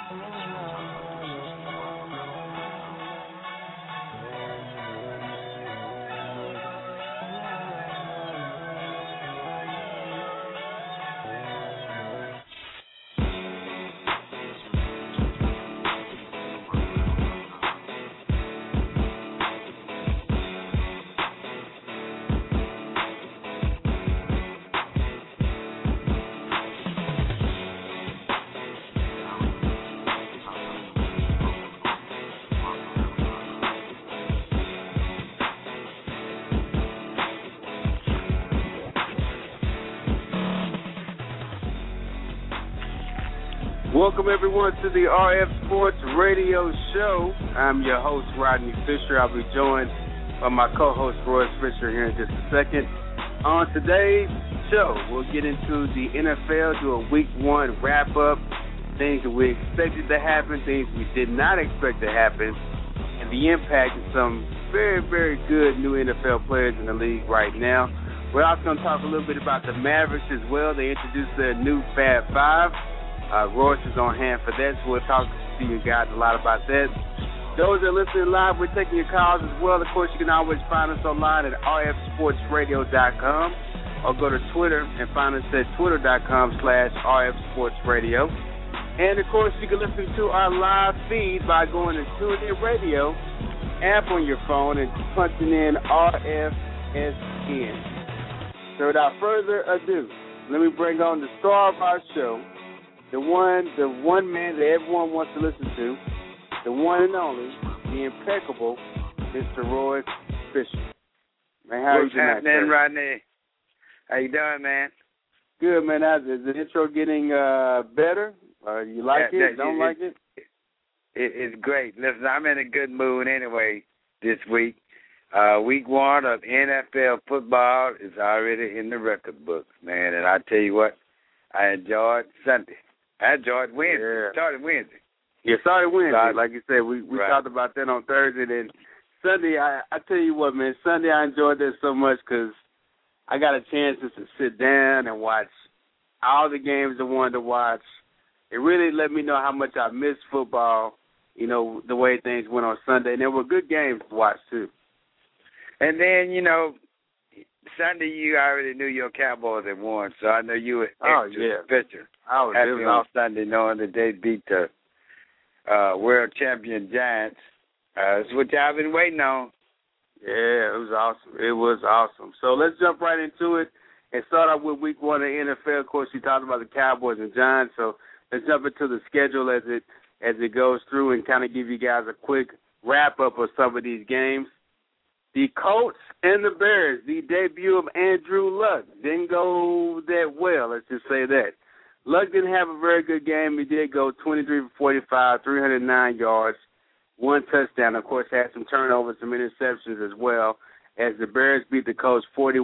Welcome, everyone, to the RF Sports Radio Show. I'm your host, Rodney Fisher. I'll be joined by my co-host, Royce Fisher, here in just a second. On today's show, we'll get into the NFL, do a Week 1 wrap-up, things that we expected to happen, things we did not expect to happen, and the impact of some very, very good new NFL players in the league right now. We're also going to talk a little bit about the Mavericks as well. They introduced their new Fab Five. Royce is on hand for that, so we'll talk to you guys a lot about that. Those that are listening live, we're taking your calls as well. Of course, you can always find us online at rfsportsradio.com or go to Twitter and find us at twitter.com/rfsportsradio. And, of course, you can listen to our live feed by going to TuneIn Radio app on your phone and punching in RFSN. So without further ado, let me bring on the star of our show, the one man that everyone wants to listen to, the one and only, the impeccable, Mr. Royce Fisher. Man, how are you tonight, sir? What's happening, Rodney? How you doing, man? Good, man. Is the intro getting better? You like it? Don't like it? It's great. Listen, I'm in a good mood anyway this week. Week 1 of NFL football is already in the record books, man. And I tell you what, I enjoyed Sunday. I enjoyed Wednesday. Yeah. Started Wednesday. Yeah, started Wednesday. Like you said, we right. talked about that on Thursday. Then Sunday, I tell you what, man, Sunday I enjoyed that so much because I got a chance just to sit down and watch all the games I wanted to watch. It really let me know how much I missed football, you know, the way things went on Sunday. And there were good games to watch, too. And then, you know, Sunday you already knew your Cowboys had won, so I know you were extra picture. I was happy on Sunday knowing that they beat the world champion Giants. It's what y'all been waiting on. Yeah, it was awesome. It was awesome. So let's jump right into it and start off with Week 1 of the NFL. Of course, you talked about the Cowboys and Giants, so let's jump into the schedule as it goes through and kind of give you guys a quick wrap-up of some of these games. The Colts and the Bears, the debut of Andrew Luck, didn't go that well, let's just say that. Luck didn't have a very good game. He did go 23 for 45, 309 yards, 1 touchdown. Of course, had some turnovers, some interceptions as well, as the Bears beat the Colts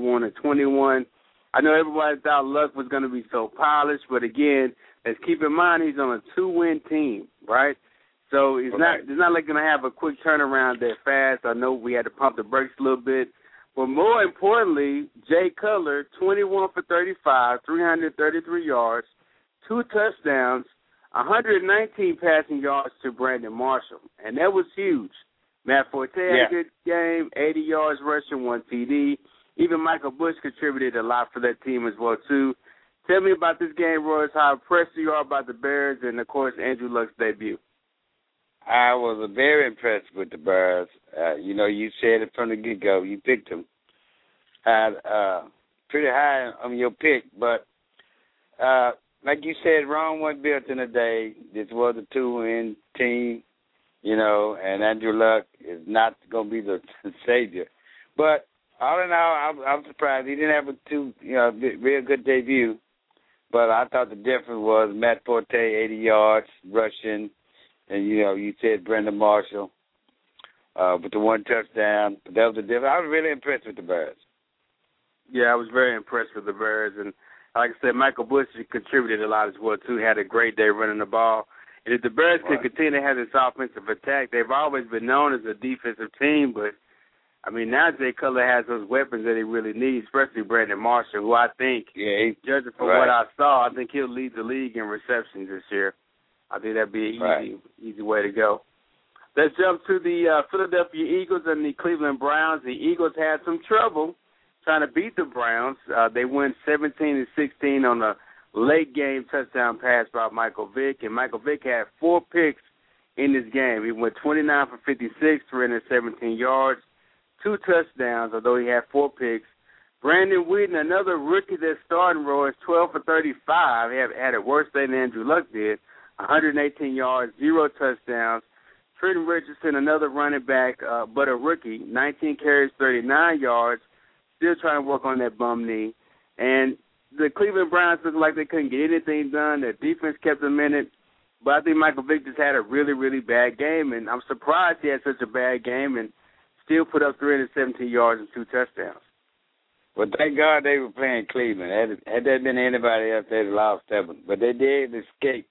41-21. I know everybody thought Luck was going to be so polished, but again, let's keep in mind he's on a 2-win team, right? So it's not like going to have a quick turnaround that fast. I know we had to pump the brakes a little bit. But more importantly, Jay Cutler, 21 for 35, 333 yards, 2 touchdowns, 119 passing yards to Brandon Marshall. And that was huge. Matt Forte had a good game, 80 yards rushing, 1 TD. Even Michael Bush contributed a lot for that team as well, too. Tell me about this game, Royce, how impressed you are about the Bears and, of course, Andrew Luck's debut. I was very impressed with the Bears. You know, you said it from the get-go. You picked them. Had pretty high on your pick, but like you said, Rome wasn't built in a day. This was a 2-win team, you know, and Andrew Luck is not going to be the savior. But all in all, I'm surprised. He didn't have a real good debut, but I thought the difference was Matt Forte, 80 yards, rushing, and, you know, you said Brandon Marshall with the 1 touchdown. But that was the difference. I was really impressed with the Bears. Yeah, I was very impressed with the Bears. And like I said, Michael Bush contributed a lot as well, too. He had a great day running the ball. And if the Bears can continue to have this offensive attack, they've always been known as a defensive team. But, I mean, now Jay Cutler has those weapons that he really needs, especially Brandon Marshall, who I think, judging from what I saw, I think he'll lead the league in receptions this year. I think that'd be an easy way to go. Let's jump to the Philadelphia Eagles and the Cleveland Browns. The Eagles had some trouble trying to beat the Browns. They win 17-16 on a late-game touchdown pass by Michael Vick, and Michael Vick had 4 picks in this game. He went 29 for 56, 317 yards, 2 touchdowns, although he had 4 picks. Brandon Whedon, another rookie that's starting role, is 12 for 35. He had it worse than Andrew Luck did, 118 yards, 0 touchdowns. Trenton Richardson, another running back, but a rookie, 19 carries, 39 yards, still trying to work on that bum knee. And the Cleveland Browns looked like they couldn't get anything done. Their defense kept them in it. But I think Michael Vick just had a really, really bad game, and I'm surprised he had such a bad game and still put up 317 yards and 2 touchdowns. Well, thank God they were playing Cleveland. Had there been anybody else, they'd have lost that one. But they did escape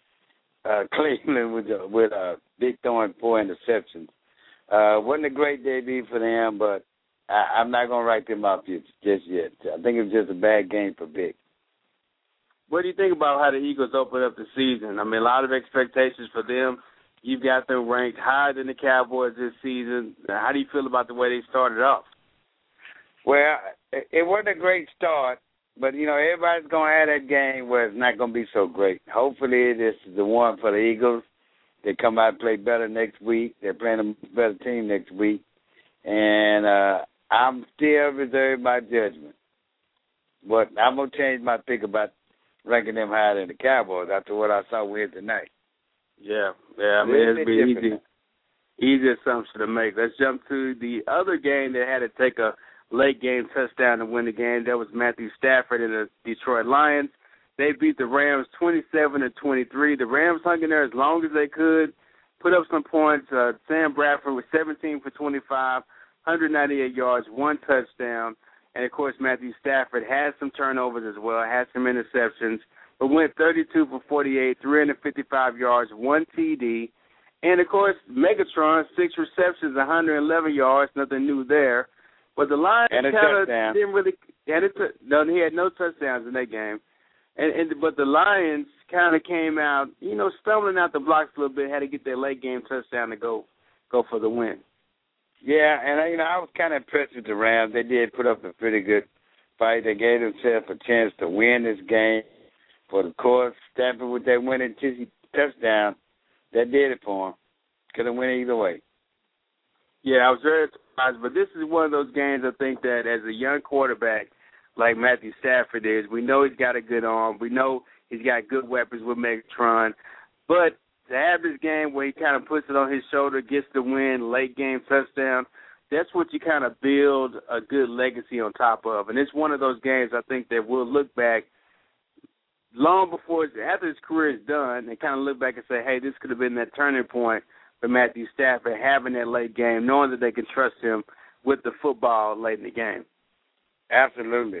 Cleveland with a big throwing 4 interceptions. Wasn't a great debut for them, but I'm not going to write them off just yet. I think it was just a bad game for Vick. What do you think about how the Eagles opened up the season? I mean, a lot of expectations for them. You've got them ranked higher than the Cowboys this season. How do you feel about the way they started off? Well, it wasn't a great start, but, everybody's going to have that game where it's not going to be so great. Hopefully this is the one for the Eagles. They come out and play better next week. They're playing a better team next week. And I'm still reserved my judgment. But I'm going to change my pick about ranking them higher than the Cowboys after what I saw with tonight. Yeah. I mean, it'd be easy assumption to make. Let's jump to the other game that had to take a late-game touchdown to win the game. That was Matthew Stafford and the Detroit Lions. They beat the Rams 27-23. The Rams hung in there as long as they could, put up some points. Sam Bradford was 17 for 25, 198 yards, 1 touchdown. And, of course, Matthew Stafford had some turnovers as well, had some interceptions, but went 32 for 48, 355 yards, 1 TD. And, of course, Megatron, 6 receptions, 111 yards, nothing new there. But the Lions kind of didn't really – he had no touchdowns in that game. But the Lions kind of came out, stumbling out the blocks a little bit, had to get their late-game touchdown to go for the win. Yeah, and I was kind of impressed with the Rams. They did put up a pretty good fight. They gave themselves a chance to win this game. But, of course, Stafford with that winning touchdown, that did it for him. Could have went either way. Yeah, I was very surprised. But this is one of those games I think that as a young quarterback like Matthew Stafford is, we know he's got a good arm. We know he's got good weapons with Megatron. But to have this game where he kind of puts it on his shoulder, gets the win, late-game touchdown, that's what you kind of build a good legacy on top of. And it's one of those games I think that we'll look back long before, after his career is done, and kind of look back and say, hey, this could have been that turning point for Matthew Stafford, having that late game, knowing that they can trust him with the football late in the game. Absolutely.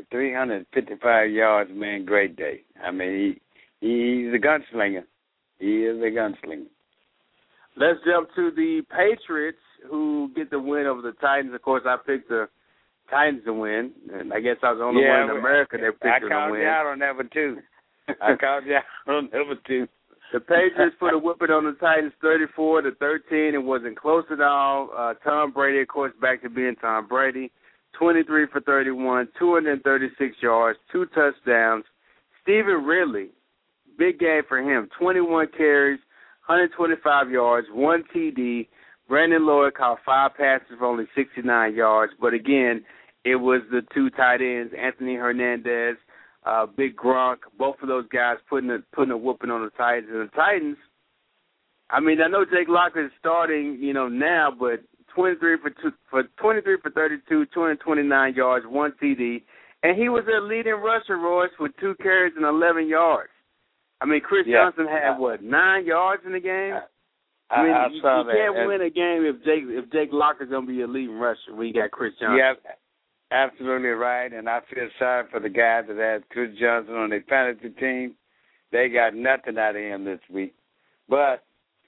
355 yards, man, great day. I mean, he's a gunslinger. He is a gunslinger. Let's jump to the Patriots, who get the win over the Titans. Of course, I picked the Titans to win, and I guess I was the only one in America that picked them to win. I called you out on number 2. I called you out on number 2. The Patriots put a whipping on the Titans 34-13. It wasn't close at all. Tom Brady, of course, back to being Tom Brady. 23 for 31, 236 yards, 2 touchdowns. Stephen Ridley, big game for him, 21 carries, 125 yards, 1 TD. Brandon Lloyd caught 5 passes for only 69 yards. But, again, it was the 2 tight ends, Anthony Hernandez, Big Gronk, both of those guys putting a whooping on the Titans. And the Titans, I mean, I know Jake Locker is starting, now, but 23 for 32, 229 yards, 1 TD. And he was their leading rusher, Royce, with 2 carries and 11 yards. I mean, Chris Johnson had, 9 yards in the game? I mean, you can't win a game if Jake Locker's going to be your leading rusher when you got Chris Johnson. Yeah, absolutely right. And I feel sorry for the guys that had Chris Johnson on their fantasy team. They got nothing out of him this week. But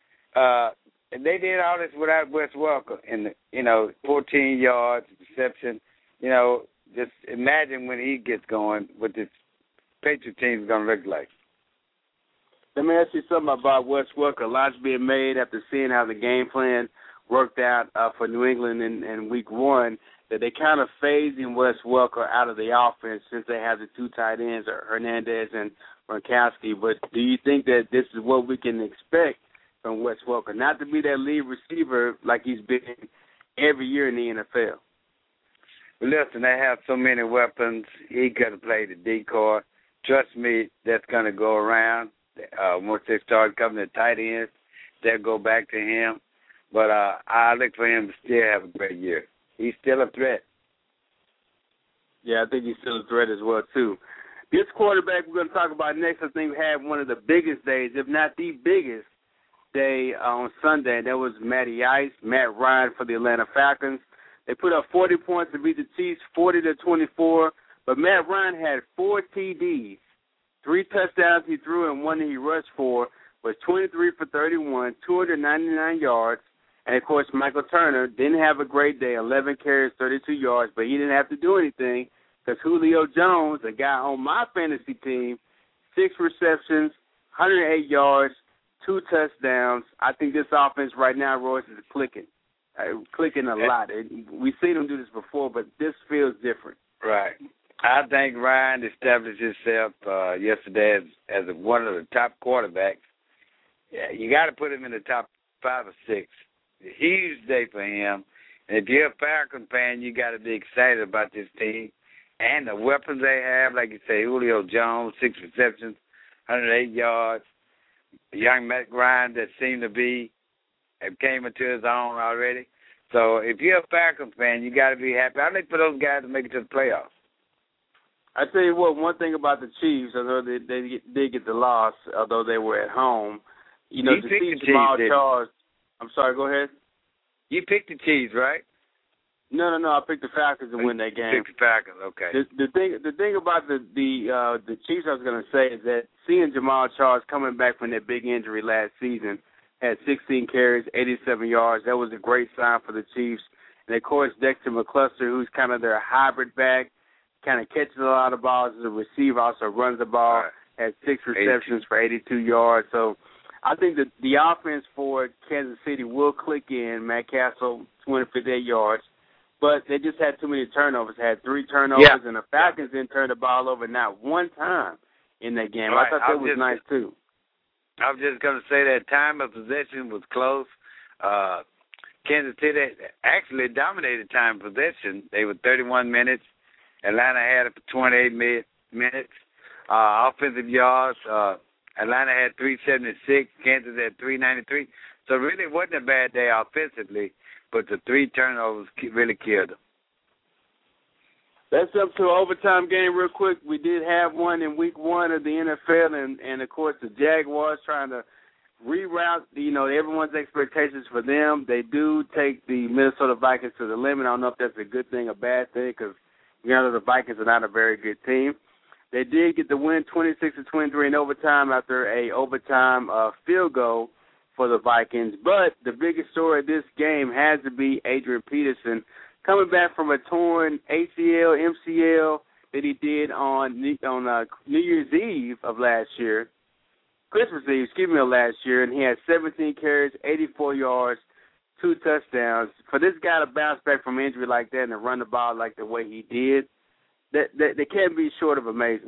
and they did all this without Wes Welker in the 14 yards reception. Just imagine when he gets going what this Patriot team is going to look like. Let me ask you something about Wes Welker. A lot's being made after seeing how the game plan worked out for New England in Week 1, that they kind of phasing Wes Welker out of the offense since they have the two tight ends, Hernandez and Gronkowski. But do you think that this is what we can expect from Wes Welker? Not to be that lead receiver like he's been every year in the NFL. Well, listen, they have so many weapons. He could have played the decoy. Trust me, that's going to go around. Once they start coming to tight ends, they'll go back to him. But I look for him to still have a great year. He's still a threat. Yeah, I think he's still a threat as well, too. This quarterback we're going to talk about next, I think, had one of the biggest days, if not the biggest day on Sunday. That was Matty Ice, Matt Ryan for the Atlanta Falcons. They put up 40 points to beat the Chiefs 40-24, but Matt Ryan had 4 TDs. 3 touchdowns he threw and 1 he rushed for, was 23 for 31, 299 yards. And, of course, Michael Turner didn't have a great day, 11 carries, 32 yards, but he didn't have to do anything because Julio Jones, a guy on my fantasy team, 6 receptions, 108 yards, 2 touchdowns. I think this offense right now, Royce, is clicking a lot. We've seen him do this before, but this feels different. Right. I think Ryan established himself yesterday as one of the top quarterbacks. Yeah, you got to put him in the top 5 or 6. A huge day for him. And if you're a Falcon fan, you got to be excited about this team and the weapons they have. Like you say, Julio Jones, 6 receptions, 108 yards. Young Matt Ryan that seemed to be came into his own already. So if you're a Falcon fan, you got to be happy. I look for those guys to make it to the playoffs. I tell you what, one thing about the Chiefs, although they did get the loss, although they were at home, to see Jamal Charles. I'm sorry, go ahead. You picked the Chiefs, right? No. I picked the Falcons to win that game. You picked the Falcons, okay. The thing about the Chiefs, I was going to say, is that seeing Jamal Charles coming back from that big injury last season, had 16 carries, 87 yards. That was a great sign for the Chiefs. And, of course, Dexter McCluster, who's kind of their hybrid back, kind of catches a lot of balls as a receiver, also runs the ball, had 6 receptions for 82 yards. So I think that the offense for Kansas City will click in. Matt Castle, 258 yards. But they just had too many turnovers. Had 3 turnovers, and the Falcons didn't turn the ball over not one time in that game. Right. I thought that was nice, too. I was just going to say that time of possession was close. Kansas City actually dominated time of possession. They were 31 minutes. Atlanta had it for 28 minutes. Offensive yards, Atlanta had 376. Kansas had 393. So really it wasn't a bad day offensively, but the 3 turnovers really killed them. Let's jump to an overtime game real quick. We did have one in Week 1 of the NFL, and of course, the Jaguars trying to reroute, everyone's expectations for them. They do take the Minnesota Vikings to the limit. I don't know if that's a good thing or bad thing because, the Vikings are not a very good team. They did get the win 26-23 in overtime after a overtime field goal for the Vikings. But the biggest story of this game has to be Adrian Peterson coming back from a torn ACL, MCL that he did on New Year's Eve of last year, of last year, and he had 17 carries, 84 yards, 2 touchdowns. For this guy to bounce back from injury like that and to run the ball like the way he did, they can't be short of amazing.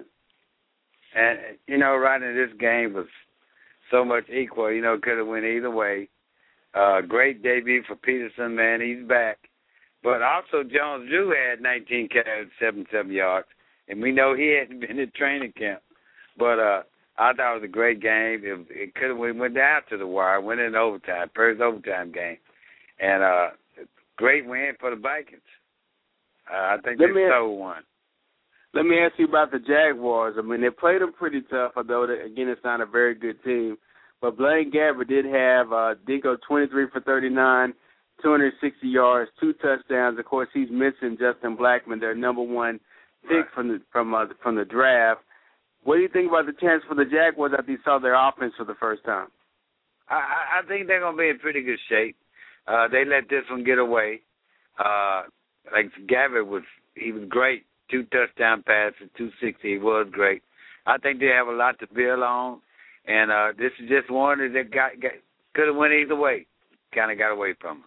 And, right in this game was so much equal, could have went either way. Great debut for Peterson, man. He's back. But also Jones-Drew had 19 carries, 77 yards, and we know he hadn't been in training camp. But I thought it was a great game. It could have went down to the wire, went in overtime, first overtime game. And great win for the Vikings. I think they stole one. Let me ask you about the Jaguars. I mean, they played them pretty tough, although, again, it's not a very good team. But Blaine Gabbert did have Dinko 23 for 39, 260 yards, 2 touchdowns. Of course, he's missing Justin Blackman, their number 1 pick from the draft. What do you think about the chance for the Jaguars after you saw their offense for the first time? I think they're going to be in pretty good shape. They let this one get away. Like Gabbert was great. 2 touchdown passes, 260. He was great. I think they have a lot to build on. And this is just one that could have went either way. Kind of got away from him.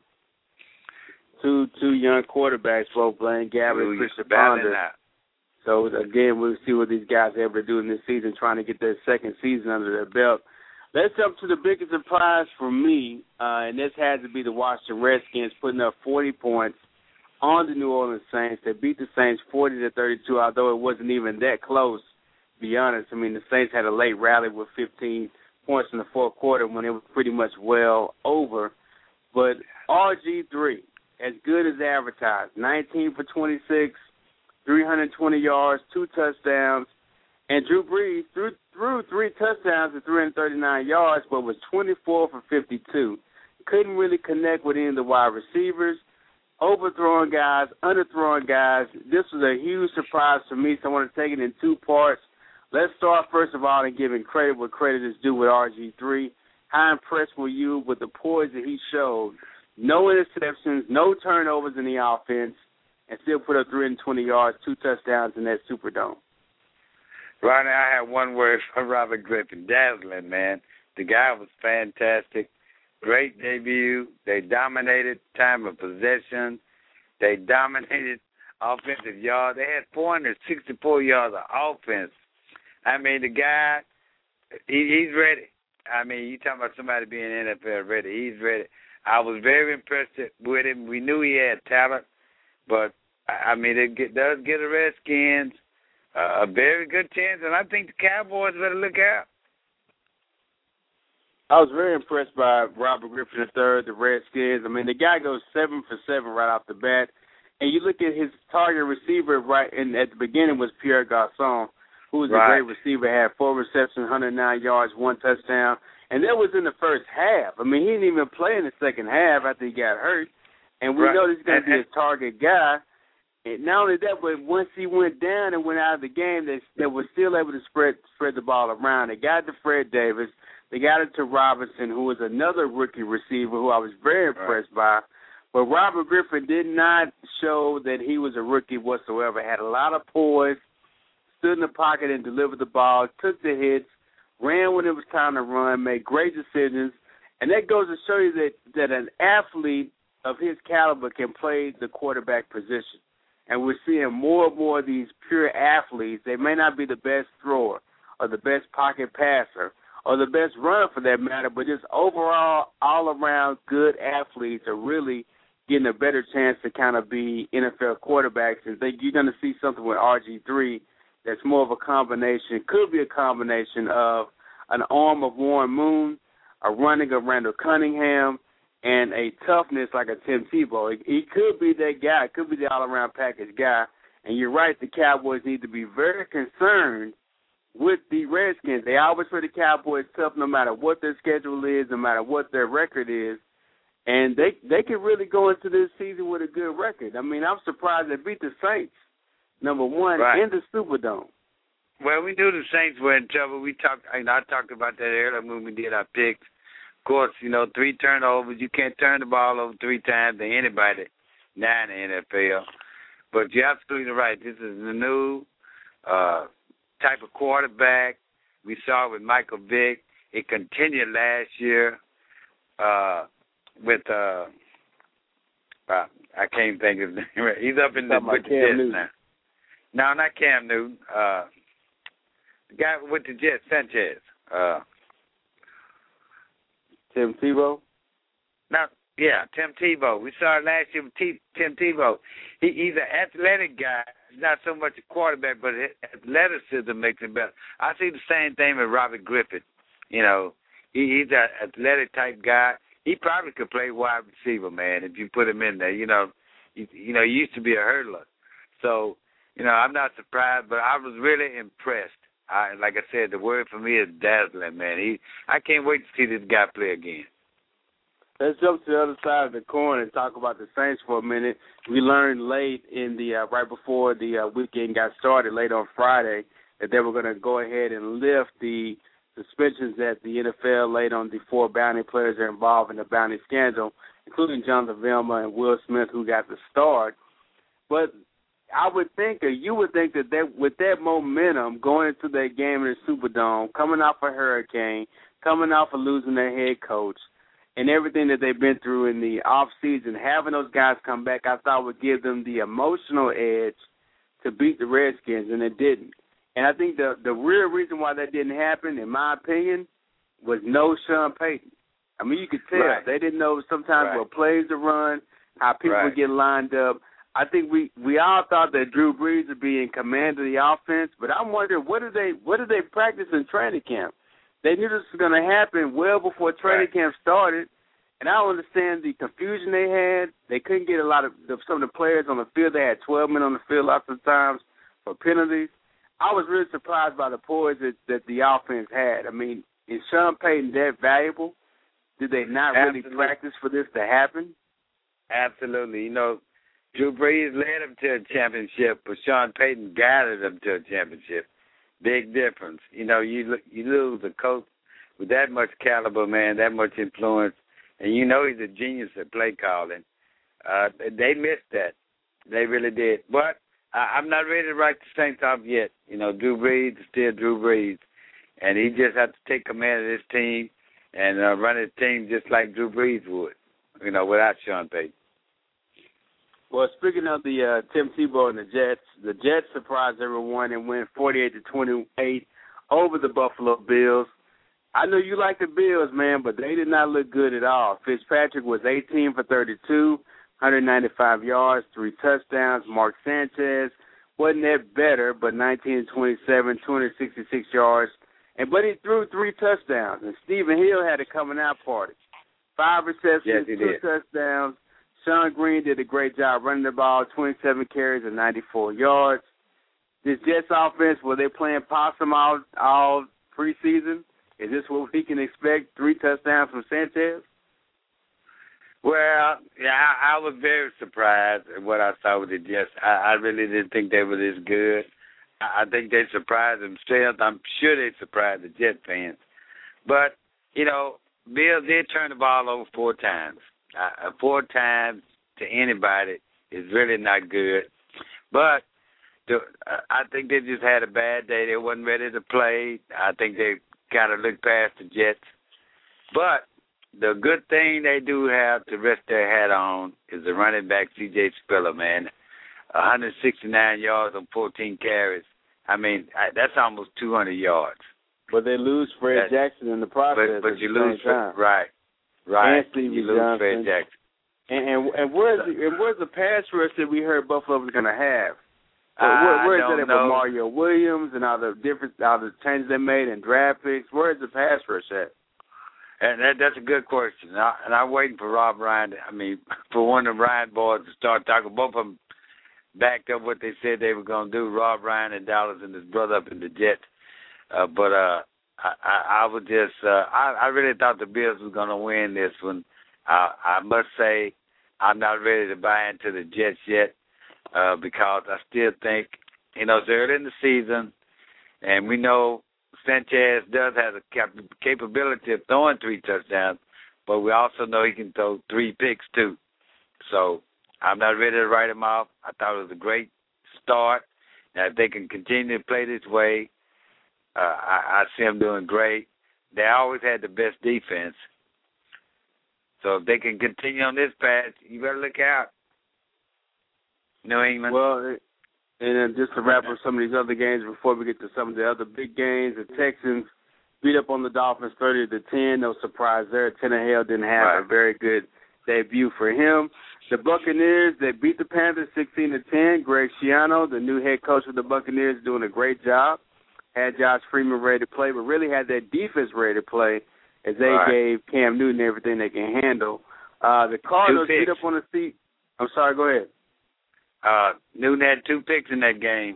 Two young quarterbacks, both Blaine Gabbert and Christian Ponder. So, again, we'll see what these guys are able to do in this season, trying to get their second season under their belt. Let's jump to the biggest surprise for me, and this had to be the Washington Redskins putting up 40 points on the New Orleans Saints. They beat the Saints 40-32, although it wasn't even that close, to be honest. I mean, the Saints had a late rally with 15 points in the fourth quarter when it was pretty much well over. But RG3, as good as advertised, 19 for 26, 320 yards, 2 touchdowns. And Drew Brees threw 3 touchdowns and 339 yards, but was 24 for 52. Couldn't really connect with any of the wide receivers, overthrowing guys, underthrowing guys. This was a huge surprise for me, so I want to take it in 2 parts. Let's start, first of all, in giving credit where credit is due with RG3. How impressed were you with the poise that he showed? No interceptions, no turnovers in the offense, and still put up 320 yards, 2 touchdowns in that Superdome. Ronnie, I have one word for Robert Griffin. Dazzling, man. The guy was fantastic. Great debut. They dominated time of possession. They dominated offensive yards. They had 464 yards of offense. I mean, the guy, he's ready. I mean, you talking about somebody being NFL ready. He's ready. I was very impressed with him. We knew he had talent, but, I mean, it does get the Redskins a very good chance, and I think the Cowboys better look out. I was very impressed by Robert Griffin III, the Redskins. I mean, the guy goes 7 for 7 right off the bat. And you look at his target receiver at the beginning was Pierre Garçon, who was a great receiver, had 4 receptions, 109 yards, 1 touchdown. And that was in the first half. I mean, he didn't even play in the second half after he got hurt. And we know this is going to be his target guy. And not only that, but once he went down and went out of the game, they were still able to spread the ball around. They got to Fred Davis. They got it to Robinson, who was another rookie receiver who I was very impressed by. But Robert Griffin did not show that he was a rookie whatsoever. Had a lot of poise, stood in the pocket and delivered the ball, took the hits, ran when it was time to run, made great decisions. And that goes to show you that an athlete of his caliber can play the quarterback position. And we're seeing more and more of these pure athletes. They may not be the best thrower or the best pocket passer or the best runner for that matter, but just overall, all-around good athletes are really getting a better chance to kind of be NFL quarterbacks. And think you're going to see something with RG3 that's more of a combination, could be a combination of an arm of Warren Moon, a running of Randall Cunningham, and a toughness like a Tim Tebow. He could be that guy. Could be the all-around package guy. And you're right, the Cowboys need to be very concerned with the Redskins. They always play the Cowboys tough no matter what their schedule is, no matter what their record is. And they can really go into this season with a good record. I mean, I'm surprised they beat the Saints, number one, in the Superdome. Well, we knew the Saints were in trouble. I talked about that earlier when we did our picks. Of course, 3 turnovers. You can't turn the ball over 3 times to anybody now in the NFL. But you're absolutely right. This is the new type of quarterback. We saw it with Michael Vick. It continued last year with I can't think of his name. He's up in with the Jets now. No, not Cam Newton. The guy with the Jets, Sanchez. Tim Tebow? Tim Tebow. We saw it last year with Tim Tebow. He's an athletic guy. He's not so much a quarterback, but his athleticism makes him better. I see the same thing with Robert Griffin. He's an athletic type guy. He probably could play wide receiver, man, if you put him in there. He used to be a hurdler. So, I'm not surprised, but I was really impressed. Like I said, the word for me is dazzling, man. I can't wait to see this guy play again. Let's jump to the other side of the coin and talk about the Saints for a minute. We learned late in the right before the weekend got started, late on Friday, that they were going to go ahead and lift the suspensions that the NFL laid on the 4 bounty players that are involved in the bounty scandal, including Jonathan Vilma and Will Smith, who got the start. But I would think, or you would think that with that momentum going into that game in the Superdome, coming off a hurricane, coming off of losing their head coach, and everything that they've been through in the off season, having those guys come back, I thought would give them the emotional edge to beat the Redskins, and it didn't. And I think the real reason why that didn't happen, in my opinion, was no Sean Payton. I mean, you could tell. Right. They didn't know sometimes what plays to run, how people would get lined up. I think we all thought that Drew Brees would be in command of the offense, but I'm wondering what did they practice in training camp? They knew this was going to happen well before training camp started, and I don't understand the confusion they had. They couldn't get some of the players on the field. They had 12 men on the field lots of times for penalties. I was really surprised by the poise that the offense had. I mean, is Sean Payton that valuable? Did they not really practice for this to happen? Absolutely. You know, Drew Brees led them to a championship, but Sean Payton guided them to a championship. Big difference. You know, you lose a coach with that much caliber, man, that much influence, and you know he's a genius at play calling. They missed that. They really did. But I'm not ready to write the Saints off yet. You know, Drew Brees is still Drew Brees, and he just has to take command of this team and run his team just like Drew Brees would, you know, without Sean Payton. Well, speaking of the Tim Tebow and the Jets surprised everyone and went 48-28 over the Buffalo Bills. I know you like the Bills, man, but they did not look good at all. Fitzpatrick was 18 for 32, 195 yards, 3 touchdowns. Mark Sanchez wasn't that better, but 19-27, 266 yards. But he threw 3 touchdowns. And Stephen Hill had a coming out party. 5 receptions, 2 touchdowns. Sean Green did a great job running the ball, 27 carries and 94 yards. This Jets offense, were they playing possum all preseason? Is this what we can expect, 3 touchdowns from Sanchez? Well, yeah, I was very surprised at what I saw with the Jets. I really didn't think they were this good. I think they surprised themselves. I'm sure they surprised the Jet fans. But, you know, Bill did turn the ball over 4 times. 4 times to anybody is really not good. But I think they just had a bad day. They wasn't ready to play. I think they kind of looked past the Jets. But the good thing they do have to rest their hat on is the running back, C.J. Spiller, man. 169 yards on 14 carries. I mean, that's almost 200 yards. But they lose Fred Jackson in the process. But you lose Fred, right. And you lose Fred Jackson. And where's the pass rush that we heard Buffalo was going to have? Where is that with Mario Williams and all the changes they made in draft picks? Where is the pass rush at? And that's a good question. And I'm waiting for Rob Ryan. For one of the Ryan boys to start talking. Both of them backed up what they said they were going to do. Rob Ryan and Dallas and his brother up in the Jets. I would just I really thought the Bills was going to win this one. I must say I'm not ready to buy into the Jets yet because I still think, you know, it's early in the season, and we know Sanchez does have the capability of throwing 3 touchdowns, but we also know he can throw 3 picks too. So I'm not ready to write him off. I thought it was a great start. Now, if they can continue to play this way, I see them doing great. They always had the best defense. So if they can continue on this path, you better look out. New England. Well, and just to wrap up some of these other games before we get to some of the other big games, the Texans beat up on the Dolphins 30-10. No surprise there. Tannehill didn't have a very good debut for him. The Buccaneers, they beat the Panthers 16-10. Greg Schiano, the new head coach of the Buccaneers, doing a great job. Had Josh Freeman ready to play, but really had that defense ready to play as they gave Cam Newton everything they can handle. The Cardinals beat up on the seat. I'm sorry, go ahead. Newton had 2 picks in that game.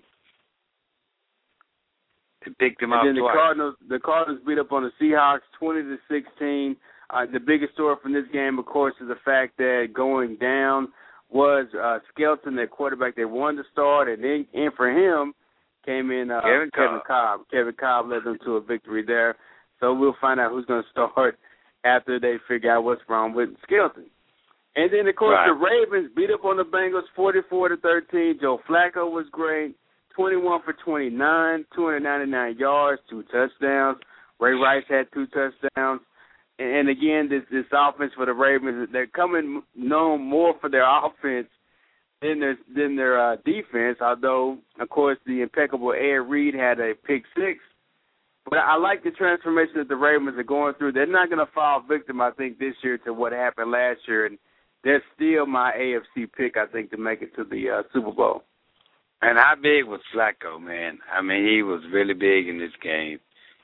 They picked him up twice. The Cardinals beat up on the Seahawks 20-16. The biggest story from this game, of course, is the fact that going down was Skelton, their quarterback they wanted to start, and then in for him came in Kevin Cobb. Kevin Cobb led them to a victory there. So we'll find out who's going to start after they figure out what's wrong with Skelton. And then, of course, Right. the Ravens beat up on the Bengals 44-13. Joe Flacco was great, 21 for 29, 299 yards, 2 touchdowns. Ray Rice had 2 touchdowns. And again, this offense for the Ravens, they're coming known more for their offense than their defense, although, of course, the impeccable Ed Reed had a pick 6. But I like the transformation that the Ravens are going through. They're not going to fall victim, I think, this year to what happened last year. And they're still my AFC pick, I think, to make it to the Super Bowl. And how big was Flacco, man? I mean, he was really big in this game.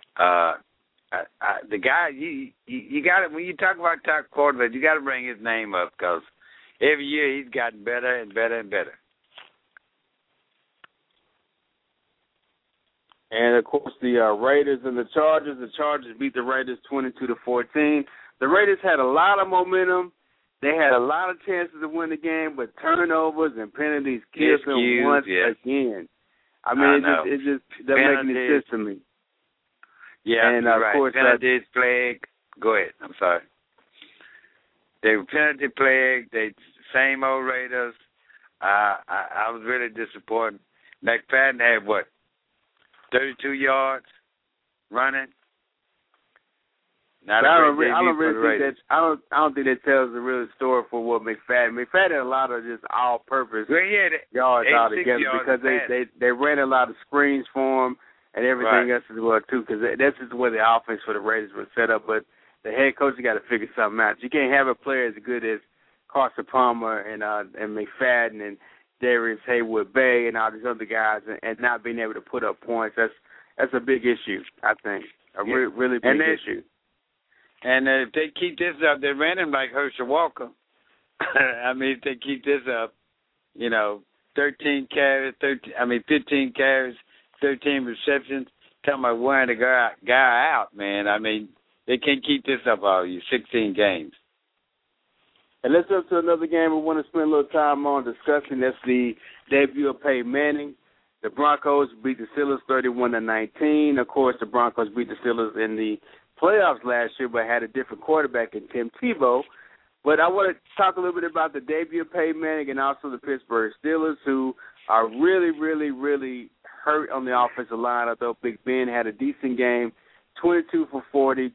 The guy, you got to, when you talk about top quarterback, you got to bring his name up because every year he's gotten better and better and better. And of course, the Raiders and the Chargers. The Chargers beat the Raiders 22-14. The Raiders had a lot of momentum. They had a lot of chances to win the game, but turnovers and penalties killed them once again. I mean, it just doesn't make any sense to me. Yeah, and right. Of course, penalties plague. Go ahead. I'm sorry. They were penalty plagued. They same old Raiders. I was really disappointed. McFadden had what? 32 yards running. Not I a great debut for the Raiders. I don't think that tells the real story for what McFadden. McFadden had a lot of just all-purpose yards altogether because they ran a lot of screens for him and everything else as well too. Because that's just the way the offense for the Raiders was set up. But the head coach has got to figure something out. You can't have a player as good as Carson Palmer and McFadden and Darius Haywood-Bay and all these other guys, and not being able to put up points. That's a big issue, I think. Really big issue. And if they keep this up, they ran him like Herschel Walker. I mean, if they keep this up, 15 carries, 13 receptions. Talking about wearing the guy out, man. I mean, they can't keep this up all year, 16 games. And let's go to another game we want to spend a little time on discussing. That's the debut of Peyton Manning. The Broncos beat the Steelers 31-19. Of course, the Broncos beat the Steelers in the playoffs last year, but had a different quarterback in Tim Tebow. But I want to talk a little bit about the debut of Peyton Manning and also the Pittsburgh Steelers, who are really, really, really hurt on the offensive line. Although Big Ben had a decent game, 22 for 40,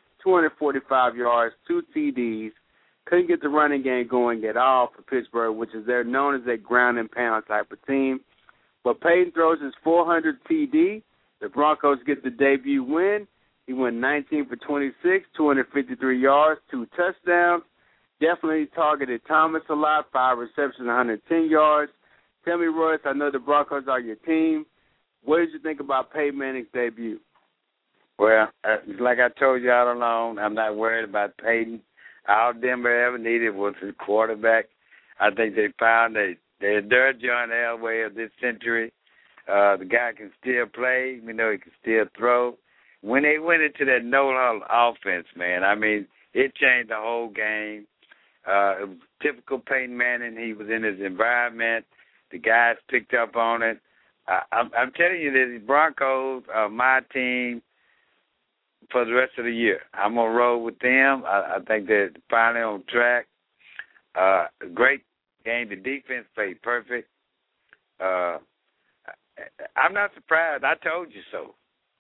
245 yards, 2 TDs. Couldn't get the running game going at all for Pittsburgh, which is they're known as a ground and pound type of team. But Peyton throws his 400 TD. The Broncos get the debut win. He went 19 for 26, 253 yards, 2 touchdowns. Definitely targeted Thomas a lot, 5 receptions, 110 yards. Tell me, Royce, I know the Broncos are your team. What did you think about Peyton Manning's debut? Well, like I told you all along, I'm not worried about Peyton. All Denver ever needed was his quarterback. I think they found they're John Elway of this century. The guy can still play. We know he can still throw. When they went into that no-huddle offense, man, I mean, it changed the whole game. It was typical Peyton Manning. He was in his environment. The guys picked up on it. I'm telling you that the Broncos are my team for the rest of the year. I'm going to roll with them. I think they're finally on track. Great game. The defense played perfect. I'm not surprised. I told you so.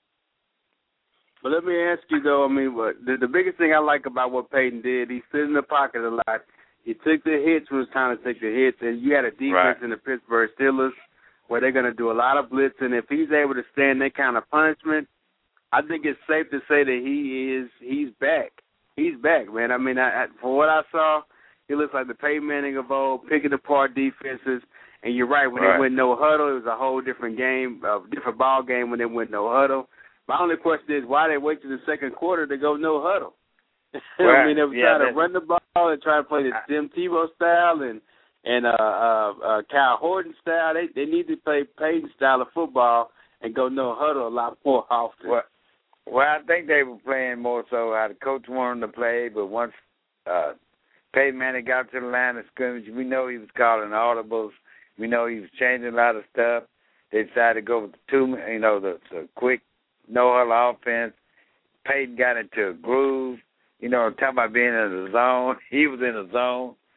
But let me ask you, though, I mean, the biggest thing I like about what Peyton did, he stood in the pocket a lot. He took the hits when it was time to take the hits, and you had a defense in the Pittsburgh Steelers where they're going to do a lot of blitzing. If he's able to stand that kind of punishment, I think it's safe to say that he's back. He's back, man. I mean, for what I saw, he looks like the Peyton Manning of old, picking apart defenses. And you're right, when they went no huddle, it was a whole different game, a different ball game when they went no huddle. My only question is why they wait to the second quarter to go no huddle. I mean, they were trying to run the ball and try to play the Tim Tebow style and Kyle Horton style. They need to play Peyton style of football and go no huddle a lot more often. Well, I think they were playing more so how the coach wanted them to play, but once Peyton Manning got to the line of scrimmage, we know he was calling audibles. We know he was changing a lot of stuff. They decided to go with the quick no-huddle offense. Peyton got into a groove. Talking about being in the zone. He was in the zone.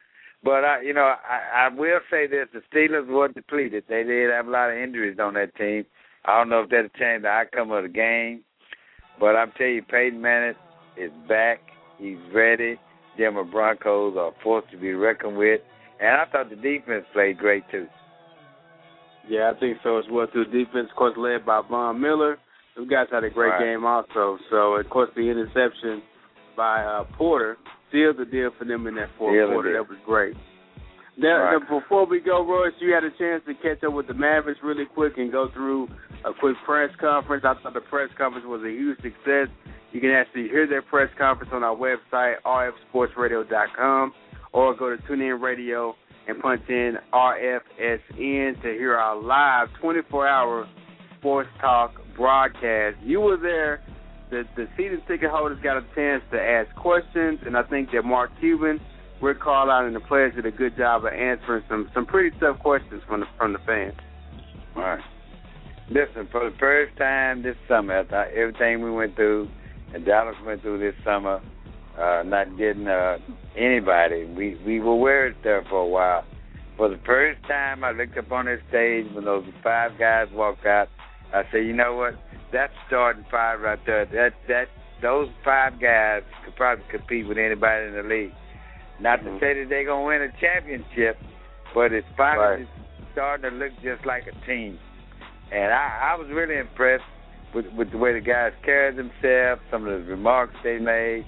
But I will say this: the Steelers were depleted. They did have a lot of injuries on that team. I don't know if that'll change the outcome of the game, but I'm telling you, Peyton Manning is back. He's ready. Denver Broncos are a force to be reckoned with, and I thought the defense played great too. Yeah, I think so as well. Too. The defense, of course, led by Von Miller. Those guys had a great game also. So, of course, the interception by Porter sealed the deal for them in that fourth quarter. That was great. Now, before we go, Royce, you had a chance to catch up with the Mavericks really quick and go through a quick press conference. I thought the press conference was a huge success. You can actually hear their press conference on our website, rfsportsradio.com, or go to TuneIn Radio and punch in RFSN to hear our live 24-hour sports talk broadcast. You were there. The season ticket holders got a chance to ask questions, and I think that Mark Cuban, Rick Carlisle, and the players did a good job of answering some pretty tough questions from the fans. All right. Listen, for the first time this summer, after everything we went through and Dallas went through this summer, not getting anybody, we were worried there for a while. For the first time, I looked up on that stage when those 5 guys walked out. I said, you know what? That's starting 5 right there. Those 5 guys could probably compete with anybody in the league. Not to say that they're gonna win a championship, but it's finally starting to look just like a team. And I was really impressed with the way the guys carried themselves, some of the remarks they made.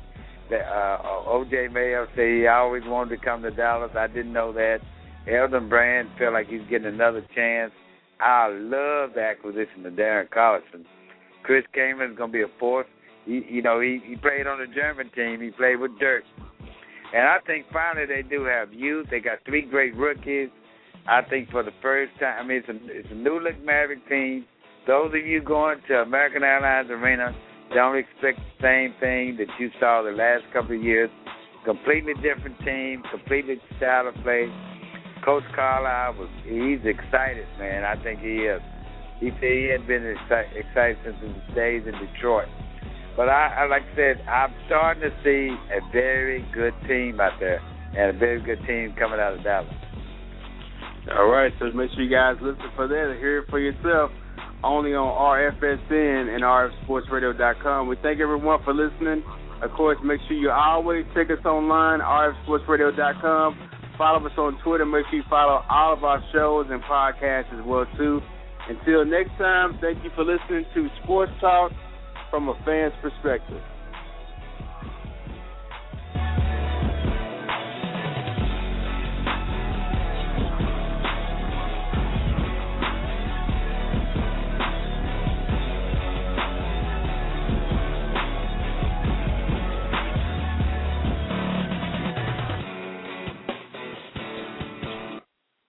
O.J. Mayo said he always wanted to come to Dallas. I didn't know that. Elton Brand felt like he's getting another chance. I love the acquisition of Darren Collison. Chris Kaman's going to be a force. He played on the German team. He played with Dirk. And I think finally they do have youth. They got 3 great rookies. I think for the first time, it's a new-look Maverick team. Those of you going to American Airlines Arena, don't expect the same thing that you saw the last couple of years. Completely different team, completely style of play. Coach Carlisle, he's excited, man. I think he is. He said he had been excited since his days in Detroit. But I like I said, I'm starting to see a very good team out there and a very good team coming out of Dallas. All right, so make sure you guys listen for that and hear it for yourself. Only on RFSN and RFSportsRadio.com. We thank everyone for listening. Of course, make sure you always check us online, RFSportsRadio.com. Follow us on Twitter. Make sure you follow all of our shows and podcasts as well, too. Until next time, thank you for listening to Sports Talk from a fan's perspective.